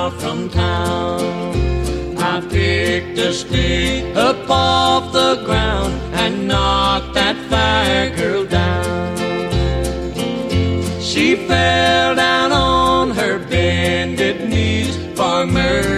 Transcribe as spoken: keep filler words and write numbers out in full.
mile from town. I picked a stick up off the ground and knocked that fire girl down. She fell down on her bended knees for mercy.